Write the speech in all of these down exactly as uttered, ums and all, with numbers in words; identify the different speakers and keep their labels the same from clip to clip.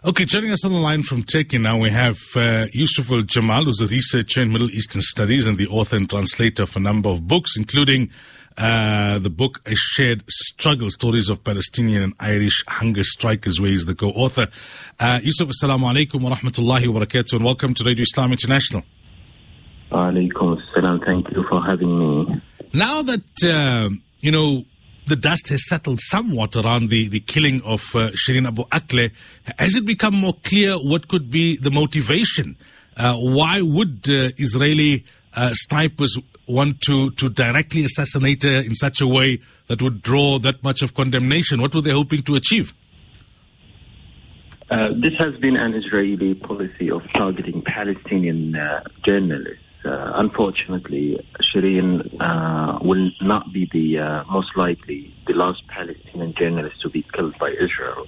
Speaker 1: Okay, joining us on the line from Turkey now, we have uh, Yusuf Al-Jamal, who's a researcher in Middle Eastern Studies and the author and translator of a number of books, including uh, the book A Shared Struggle, Stories of Palestinian and Irish Hunger Strikers, where he's the co-author. Uh, Yusuf, assalamu alaikum wa rahmatullahi wa barakatuh, and welcome to Radio Islam International.
Speaker 2: Wa alaikum assalam. Thank you for having me.
Speaker 1: Now that, uh, you know, the dust has settled somewhat around the, the killing of uh, Shireen Abu Akleh, has it become more clear what could be the motivation? Uh, why would uh, Israeli uh, snipers want to, to directly assassinate her in such a way that would draw that much of condemnation? What were they hoping to achieve?
Speaker 2: Uh, this has been an Israeli policy of targeting Palestinian uh, journalists. Uh, unfortunately, Shireen uh, will not be the uh, most likely the last Palestinian journalist to be killed by Israel.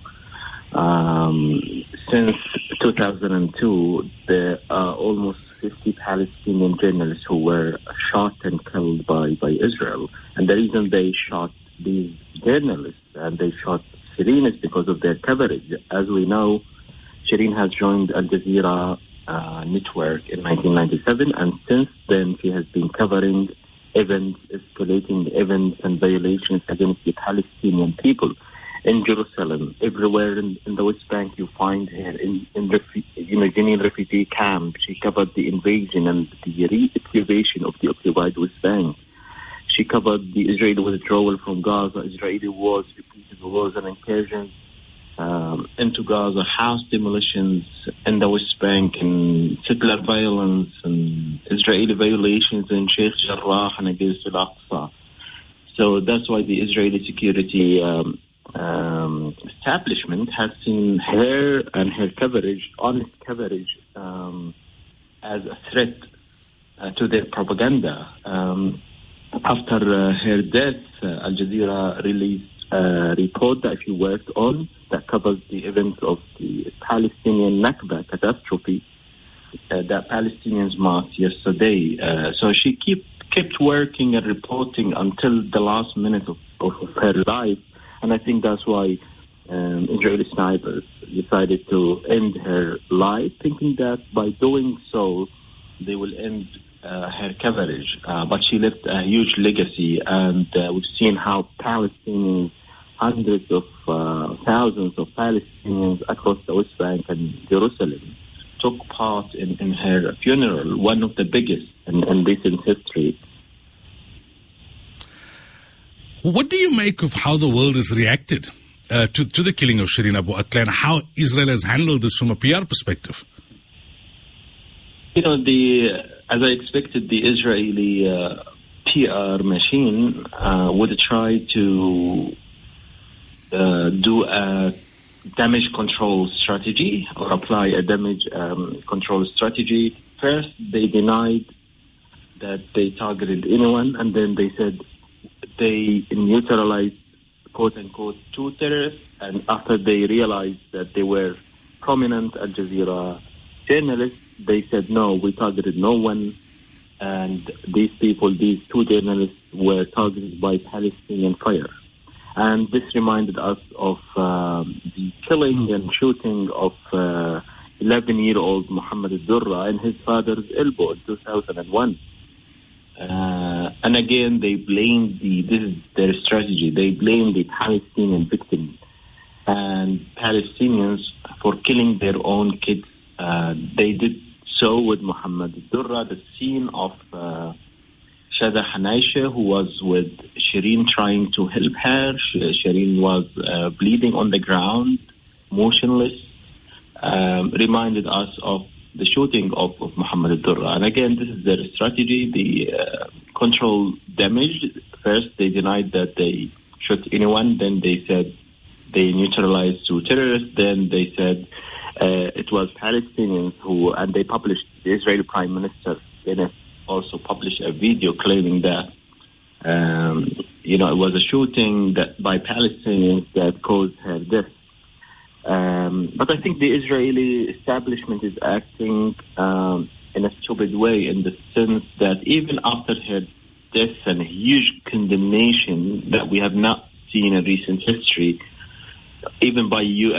Speaker 2: Um, since two thousand two, there are almost fifty Palestinian journalists who were shot and killed by, by Israel. And the reason they shot these journalists and they shot Shireen is because of their coverage. As we know, Shireen has joined Al Jazeera Uh, network in nineteen ninety-seven, and since then she has been covering events, escalating events and violations against the Palestinian people in Jerusalem. Everywhere in, in the West Bank you find her in, in refu- you know, Jenin refugee camp. She covered the invasion and the re-occupation of the occupied West Bank. She covered the Israeli withdrawal from Gaza, Israeli wars, repeated wars and incursions Um, into Gaza, house demolitions in the West Bank, and settler violence, and Israeli violations in Sheikh Jarrah and against Al-Aqsa. So that's why the Israeli security um, um, establishment has seen her and her coverage, honest coverage, um, as a threat uh, to their propaganda. Um, after uh, her death, uh, Al Jazeera released a report that she worked on that covers the events of the Palestinian Nakba catastrophe uh, that Palestinians marked yesterday. Uh, so she keep, kept working and reporting until the last minute of, of, of her life. And I think that's why um, Israeli snipers decided to end her life, thinking that by doing so, they will end uh, her coverage. Uh, but she left a huge legacy, and uh, we've seen how Palestinians, hundreds of uh, thousands of Palestinians across the West Bank and Jerusalem took part in, in her funeral, one of the biggest in, in recent history.
Speaker 1: What do you make of how the world has reacted uh, to, to the killing of Shireen Abu Akleh, and how Israel has handled this from a P R perspective?
Speaker 2: You know, the as I expected, the Israeli uh, P R machine uh, would try to Uh, do a damage control strategy or apply a damage um, control strategy. First, they denied that they targeted anyone, and then they said they neutralized, quote-unquote, two terrorists, and after they realized that they were prominent Al Jazeera journalists, they said, no, we targeted no one, and these people, these two journalists, were targeted by Palestinian fire. And this reminded us of uh, the killing and shooting of uh, eleven-year-old Muhammad al-Durra in his father's elbow in two thousand one. Uh, and again, they blamed the, this is their strategy, they blamed the Palestinian victims and Palestinians for killing their own kids. Uh, they did so with Muhammad al-Durra, the scene of Uh, Shada Hanaisha, who was with Shireen trying to help her. Shireen was uh, bleeding on the ground, motionless, um, reminded us of the shooting of, of Muhammad al-Durra. And again, this is their strategy, the uh, control damage. First, they denied that they shot anyone. Then they said they neutralized two terrorists. Then they said uh, it was Palestinians who, and they published, the Israeli Prime Minister, Bennett, also published a video claiming that, um, you know, it was a shooting that by Palestinians that caused her death. Um, but I think the Israeli establishment is acting um, in a stupid way, in the sense that even after her death and a huge condemnation that we have not seen in recent history, even by U S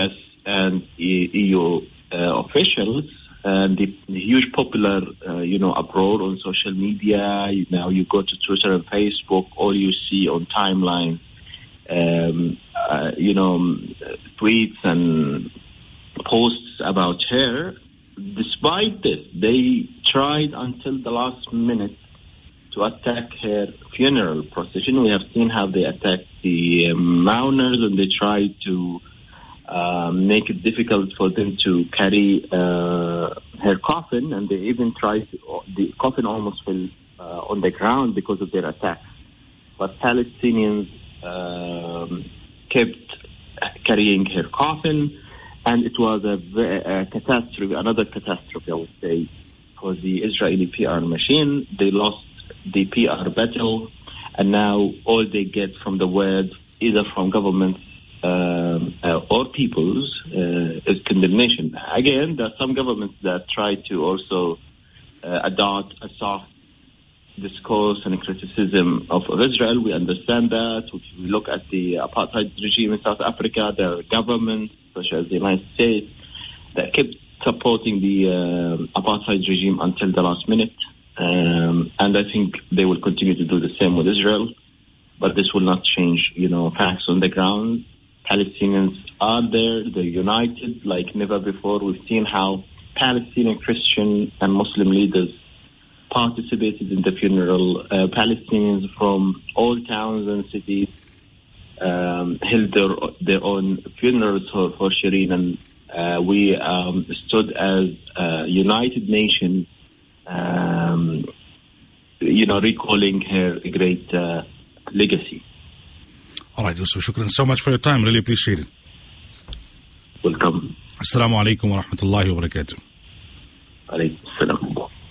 Speaker 2: and E U uh, officials, and the, the huge popular, uh, you know, uproar on social media. You, now you go to Twitter and Facebook, all you see on timeline, um, uh, you know, tweets and posts about her. Despite this, they tried until the last minute to attack her funeral procession. We have seen how they attacked the um, mourners, and they tried to uh, make it difficult for them to carry uh, her coffin, and they even tried to, the coffin almost fell uh, on the ground because of their attack. But Palestinians um, kept carrying her coffin, and it was a, a catastrophe, another catastrophe, I would say, for the Israeli P R machine. They lost the P R battle, and now all they get from the world, either from governments um, uh, or peoples, uh, is condemnation. Again, there are some governments that try to also uh, adopt a soft discourse and criticism of, of Israel. We understand that. If we look at the apartheid regime in South Africa, there are governments, such as the United States, that kept supporting the uh, apartheid regime until the last minute. Um, and I think they will continue to do the same with Israel. But this will not change, you know, facts on the ground. Palestinians are there. They're united like never before. We've seen how Palestinian Christian and Muslim leaders participated in the funeral. Uh, Palestinians from all towns and cities um, held their, their own funerals for, for Shireen, and uh, we um, stood as a united nation, um, you know, recalling her great uh, legacy.
Speaker 1: All right, Yusuf, shukran so much for your time. Really appreciate it.
Speaker 2: Welcome.
Speaker 1: Assalamu alaikum wa rahmatullahi wa barakatuh.
Speaker 2: Alaykum assalam.